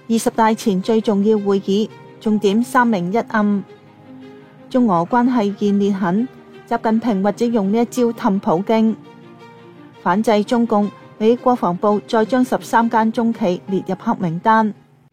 20大前最重要會議，重點三明一暗。中俄關係現裂痕，習近平或者用呢一招氹普京。反制中共，美國防部再將13間中企列入黑名單。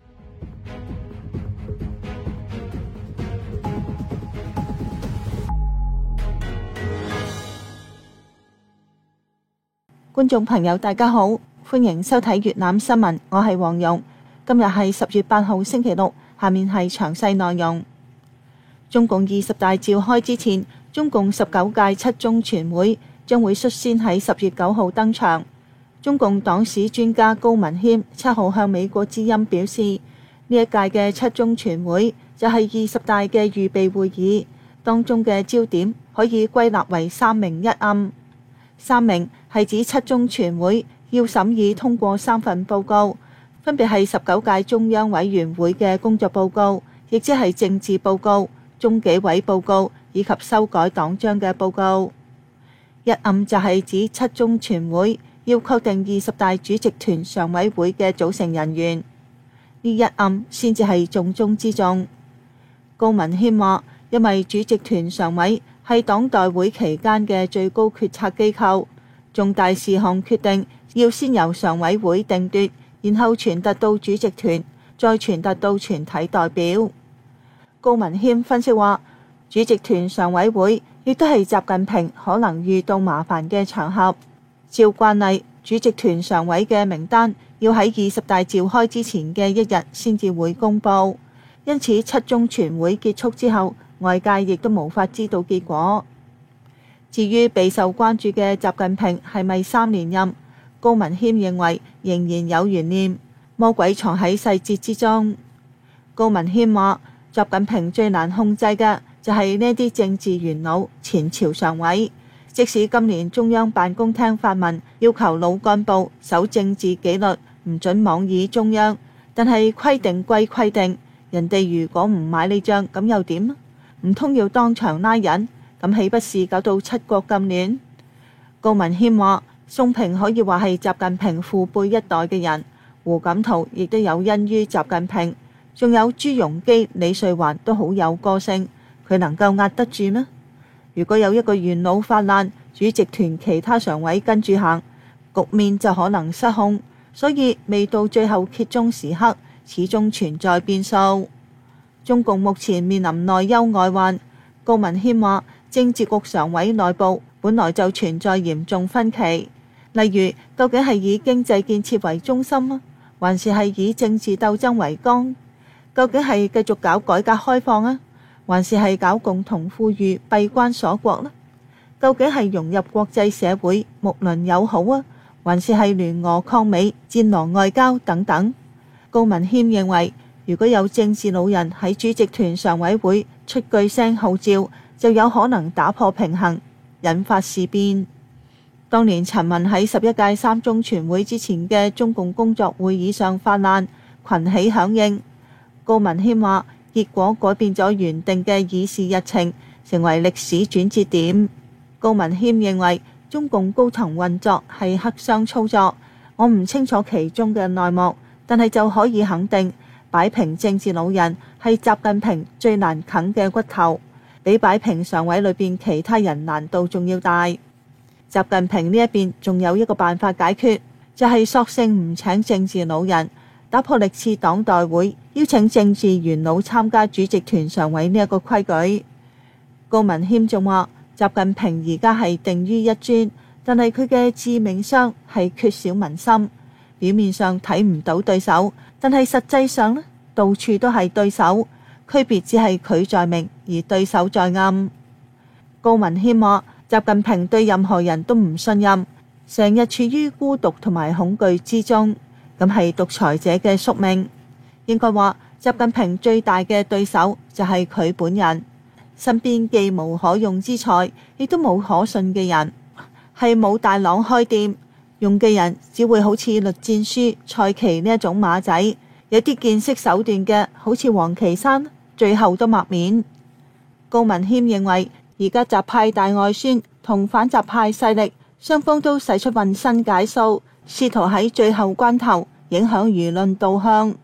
觀眾朋友大家好，歡迎收睇粵覽新聞，我係黃蓉。今日係10月8號星期六，下面係詳細內容。中共20大召開之前，中共19屆七中全會將會率先喺10月9號登場。中共黨史專家高文謙7號向美國之音表示，呢一屆嘅七中全會就係20大嘅預備會議，當中嘅焦點可以歸納為三明一暗。三明係指七中全會要審議通過3份報告，分別係19屆中央委員會嘅工作報告，亦即係政治報告、中紀委報告以及修改黨章嘅報告。一暗就係指七中全會要確定20大主席團常委會嘅組成人員，呢一暗先至係重中之重。高文謙話，因為主席團常委係黨代會期間嘅最高決策機構，重大事項決定要先由常委會定奪，然後傳達到主席團，再傳達到全體代表。高文謙分析話，主席團常委會亦都係習近平可能遇到麻煩嘅場合。照慣例，主席團常委嘅名單要喺20大召開之前嘅一日先至會公佈，因此七中全會結束之後，外界亦都無法知道結果。至於備受關注嘅習近平係咪3連任，高文謙認為仍然有懸念，魔鬼藏喺細節之中。高文謙話，習近平最難控制嘅就係呢啲政治元老、前朝常委。即使今年中央辦公廳發文要求老幹部守政治紀律，唔准妄議中央，但係規定歸規定，人哋如果唔買你帳，咁又點？唔通要當場拉人？咁豈不是搞到七國咁亂？高文謙話，宋平可以話係習近平父輩一代嘅人，胡錦濤亦都有恩於習近平，仲有朱鎔基、李瑞環都好有個性，佢能夠壓得住咩？如果有一個元老發難，主席團其他常委跟住行，局面就可能失控。所以未到最後揭盅時刻，始終存在變數。中共目前面臨內憂外患，高文謙話，政治局常委內部本來就存在嚴重分歧，例如究竟係以經濟建設為中心啊，還是係以政治鬥爭為綱？究竟係繼續搞改革開放啊，還是係搞共同富裕閉關鎖國呢？究竟係融入國際社會睦鄰友好啊，還是係聯俄抗美戰狼外交等等？高文謙認為，如果有政治老人喺主席團常委會出句聲號召，就有可能打破平衡，引發事變。當年陳雲喺11屆三中全會之前嘅中共工作會議上發難，群起響應。高文謙話，結果改變咗原定嘅議事日程，成為歷史轉折點。高文謙認為中共高層運作係黑箱操作，我唔清楚其中嘅內幕，但係就可以肯定，擺平政治老人係習近平最難啃嘅骨頭，比擺平常委裏邊其他人難度仲要大。習近平呢一邊仲有一個辦法解決，就係索性唔請政治老人，打破歷次黨代會邀請政治元老參加主席團常委呢一個規矩。高文謙仲話，習近平而家係定於一尊，但係佢嘅致命傷係缺少民心。表面上睇唔到對手，但係實際上呢，到處都係對手，區別只係佢在明而對手在暗。高文謙話，習近平對任何人都唔信任，成日處於孤獨同埋恐懼之中，咁係獨裁者嘅宿命。應該話，習近平最大嘅對手就係佢本人，身邊既無可用之才，亦都冇可信嘅人，係冇大郎開店，用嘅人只會好似栗戰書、蔡奇呢一種馬仔，有啲見識手段嘅，好似王岐山，最後都抹面。高文謙認為，而家習派大外宣同反習派勢力，雙方都使出渾身解數，試圖喺最後關頭影響輿論導向。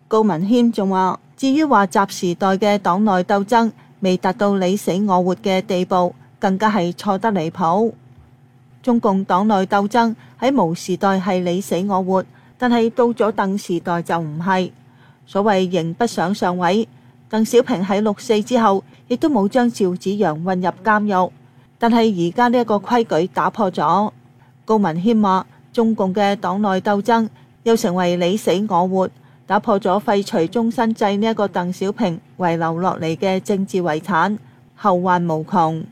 高文謙仲話，至於話習時代嘅黨內鬥爭未達到你死我活嘅地步，更加係錯得離譜。中共黨內鬥爭喺毛時代係你死我活，但係到咗鄧時代就唔係。所謂刑不想上位，鄧小平喺6.4之後亦都冇將趙紫陽運入監獄，但係而家呢一個規矩打破咗。高文謙話，中共嘅黨內鬥爭又成為你死我活，打破咗廢除終身制呢一個鄧小平遺留落嚟嘅政治遺產，後患無窮。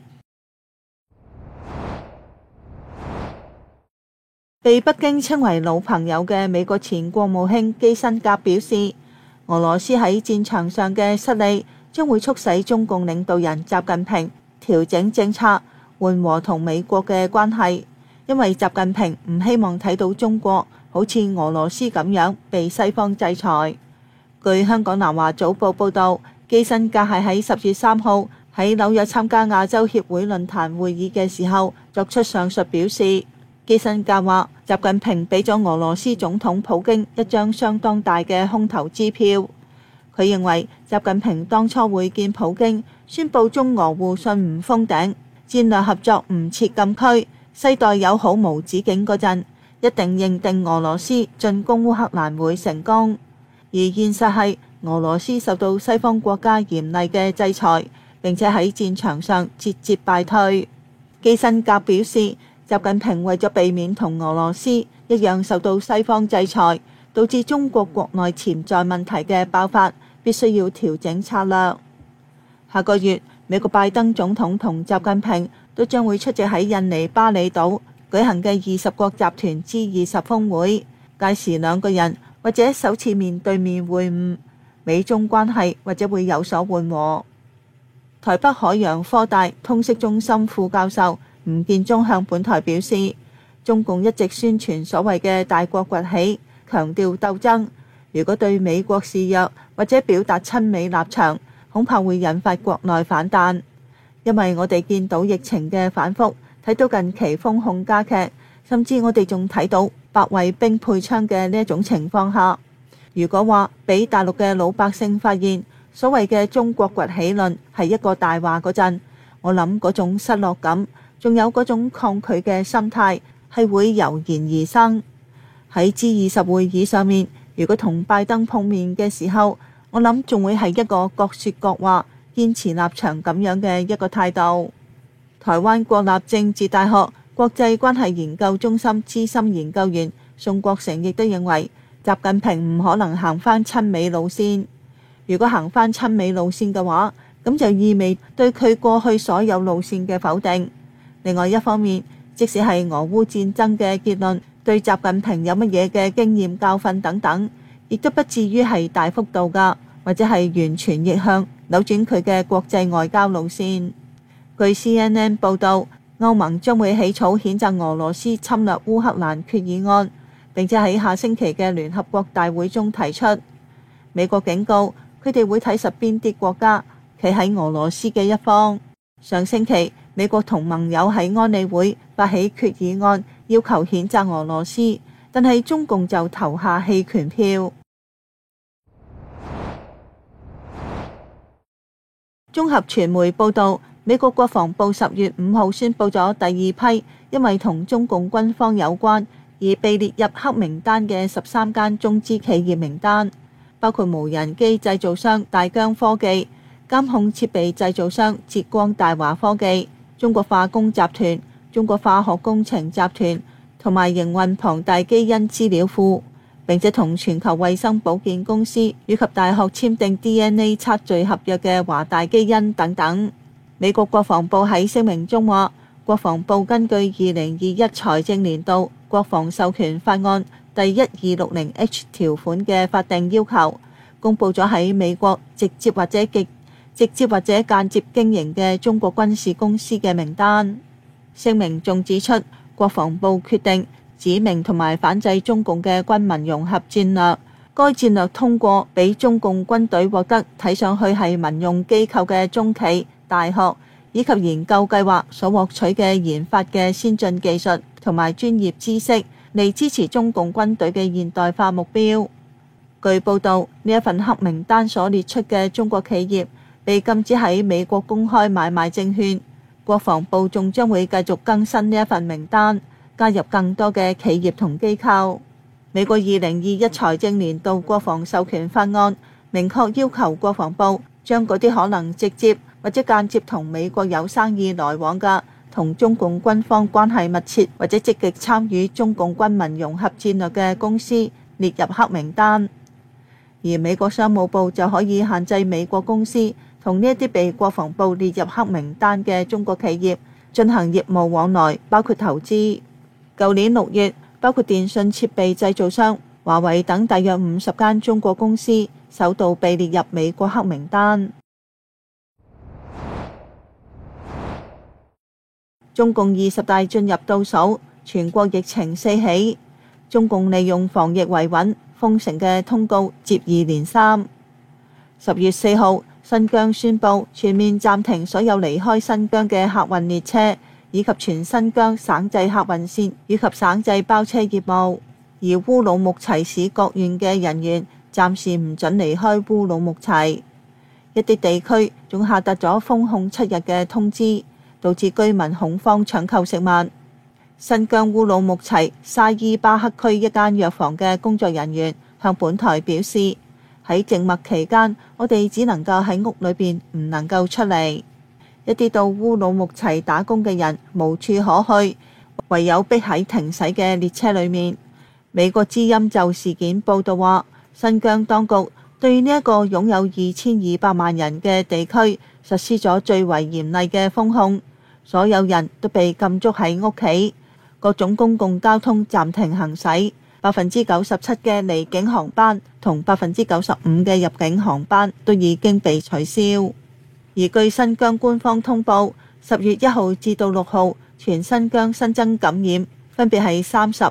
被北京稱為老朋友嘅美國前國務卿基辛格表示，俄羅斯喺戰場上嘅失利將會促使中共領導人習近平調整政策，緩和同美國嘅關係，因為習近平唔希望睇到中國好似俄羅斯咁樣被西方制裁。據香港南華早報報道，基辛格係喺10月3號喺紐約參加亞洲協會論壇會議嘅時候作出上述表示。基辛格話，習近平俾咗俄羅斯總統普京一張相當大嘅空頭支票。佢認為習近平當初會見普京，宣布中俄互信唔封頂，戰略合作唔設禁區，世代友好無止境嗰陣，一定認定俄羅斯進攻烏克蘭會成功。而現實係俄羅斯受到西方國家嚴厲嘅制裁，並且喺戰場上節節敗退。基辛格表示，習近平為咗避免同俄羅斯一樣受到西方制裁，導致中國國內潛在問題嘅爆發，必須要調整策略。下個月，美國拜登總統同習近平都將會出席喺印尼巴厘島舉行嘅20國集團 G20 峰會，屆時兩個人或者首次面對面會晤，美中關係或者會有所緩和。台北海洋科大通識中心副教授吳建中向本台表示，中共一直宣傳所謂嘅大國崛起，強調鬥爭，如果對美國示弱或者表達親美立場，恐怕會引發國內反彈。因為我哋見到疫情嘅反覆，睇到近期封控加劇，甚至我哋仲睇到白衛兵配槍嘅呢一種情況下，如果話俾大陸嘅老百姓發現所謂嘅中國崛起論係一個大話嗰陣，我諗嗰種失落感，仲有嗰種抗拒嘅心態係會油然而生。喺 G20 會議上面，如果同拜登碰面嘅時候，我諗仲會係一個各說各話，堅持立場咁樣嘅一個態度。台灣國立政治大學國際關係研究中心資深研究員宋國成亦都認為，習近平唔可能行返親美路線。如果行返親美路線嘅話，咁就意味對佢過去所有路線嘅否定。另外一方面，即使係俄烏戰爭嘅結論對習近平有乜嘢嘅經驗教訓等等，亦都不至於係大幅度㗎，或者係完全逆向扭轉佢嘅國際外交路線。據 CNN 報導，歐盟將會起草譴責俄羅斯侵略烏克蘭決議案，並且喺下星期嘅聯合國大會中提出。美國警告佢哋會睇實邊啲國家企喺俄羅斯嘅一方。上星期，美國同盟友喺安理會發起決議案，要求譴責俄羅斯，但係中共就投下棄權票。綜合傳媒報導，美國國防部10月5號宣布咗第二批因為同中共軍方有關而被列入黑名單嘅13間中資企業名單，包括無人機製造商大疆科技、監控設備製造商浙光大華科技、中國化工集團、中國化學工程集團同埋營運龐大基因資料庫，並且同全球衛生保健公司以及大學簽訂 DNA 測序合約嘅華大基因等等。美國國防部喺聲明中話，國防部根據2021財政年度國防授權法案第 1260H 條款嘅法定要求，公佈咗喺美國直接或者間接經營嘅中國軍事公司嘅名單。聲明仲指出，國防部決定指明同埋反制中共嘅軍民融合戰略，該戰略通過俾中共軍隊獲得睇上去係民用機構嘅中企、大學以及研究計劃所獲取嘅研發嘅先進技術同埋專業知識，嚟支持中共軍隊嘅現代化目標。 據報道，呢一份黑名單所列出嘅中國企業被禁止喺美國公開買賣證券，國防部仲將會繼續更新呢一份名單，加入更多嘅企業同機構。美國2021財政年度國防授權法案明確要求國防部將嗰啲可能直接或者間接同美國有生意來往嘅，同中共軍方關係密切或者積極參與中共軍民融合戰略嘅公司列入黑名單。而美國商務部就可以限制美國公司同呢一啲被國防部列入黑名單嘅中國企業進行業務往來，包括投資。舊年6月，包括電信設備製造商華為等大約50間中國公司首度被列入美國黑名單。中共20大進入倒數，全國疫情四起，中共利用防疫維穩，封城嘅通告接二連三。10月4號，新疆宣布全面暫停所有離開新疆嘅客運列車，以及全新疆省際客運線以及省際包車業務。而烏魯木齊市各縣嘅人員暫時唔准離開烏魯木齊。一啲地區仲下達咗封控7日嘅通知，導致居民恐慌搶購食物。新疆烏魯木齊沙依巴克區一間藥房嘅工作人員向本台表示，喺靜默期間，我哋只能夠喺屋裏邊，唔能夠出嚟。一啲到烏魯木齊打工嘅人無處可去，唯有逼喺停駛嘅列車裏面。美國之音就事件報道話，新疆當局對呢一個擁有2200萬人嘅地區實施咗最為嚴厲嘅封控，所有人都被禁足喺屋企，各種公共交通暫停行駛，97%嘅離境航班同95%嘅入境航班都已經被取消。而據新疆官方通報，10月1號至到6號，全新疆新增感染分別係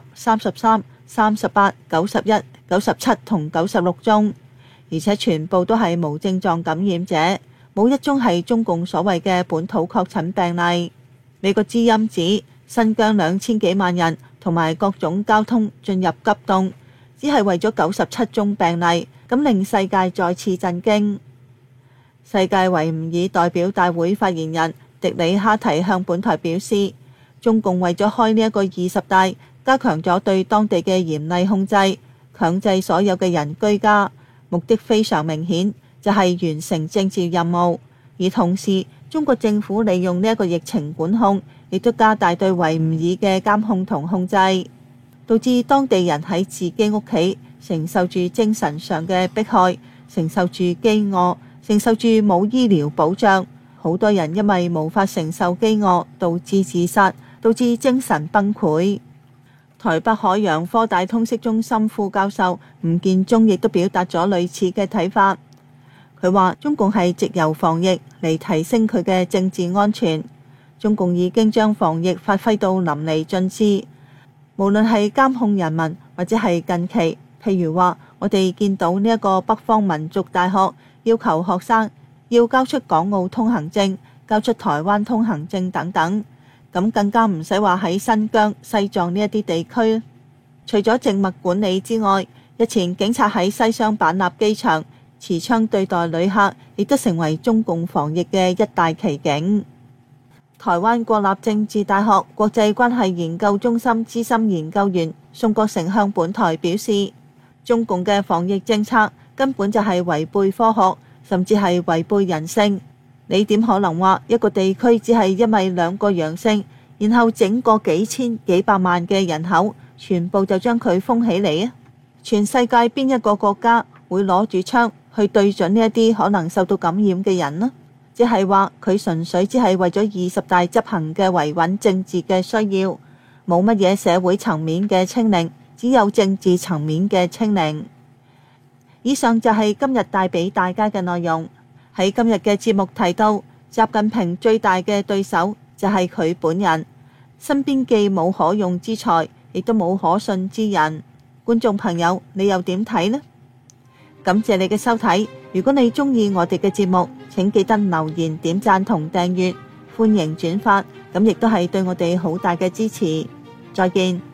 30、33、38、91、97同96宗，而且全部都係無症狀感染者，冇一宗係中共所謂嘅本土確診病例。美國之音指，新疆2000幾萬人同埋各種交通進入急凍，只係為咗97宗病例，咁令世界再次震驚。世界維吾爾代表大會發言人迪里哈提向本台表示，中共為咗開呢一個20大，加強咗對當地嘅嚴厲控制，強制所有嘅人居家，目的非常明顯，就係完成政治任務。而同時，中國政府利用呢一個疫情管控，亦都加大對維吾爾嘅監控同控制，導致當地人喺自己屋企承受住精神上嘅迫害，承受住飢餓，承受住冇醫療保障。好多人因為無法承受飢餓，導致自殺，導致精神崩潰。台北海洋科大通識中心副教授吳建中亦都表達咗類似嘅睇法。佢話中共係藉由防疫嚟提升佢嘅政治安全。中共已經將防疫發揮到淋漓盡致，無論係監控人民或者係近期，譬如話我哋見到呢一個北方民族大學要求學生要交出港澳通行證、交出台灣通行證等等，咁更加唔使話喺新疆、西藏呢一啲地區。除咗靜默管理之外，日前警察喺西雙版納機場持槍對待旅客，亦都成為中共防疫嘅一大奇景。台灣國立政治大學國際關係研究中心資深研究員宋國成向本台表示，中共嘅防疫政策根本就係違背科學，甚至係違背人性。你點可能話一個地區只係因為2個陽性，然後整個幾千幾百萬嘅人口全部就將佢封起嚟啊？全世界邊一個國家會攞住槍去對準呢一啲可能受到感染嘅人呢？即係話佢純粹只係為咗20大執行嘅維穩政治嘅需要，冇乜嘢社會層面嘅清零，只有政治層面嘅清零。以上就係今日帶俾大家嘅內容。喺今日嘅節目提到，習近平最大嘅對手就係佢本人，身邊既冇可用之才，亦都冇可信之人。觀眾朋友，你又點睇呢？感謝你嘅收睇。如果你鍾意我哋嘅節目，請記得留言、點讚同訂閱，歡迎轉發，咁亦都係對我哋好大嘅支持。再見。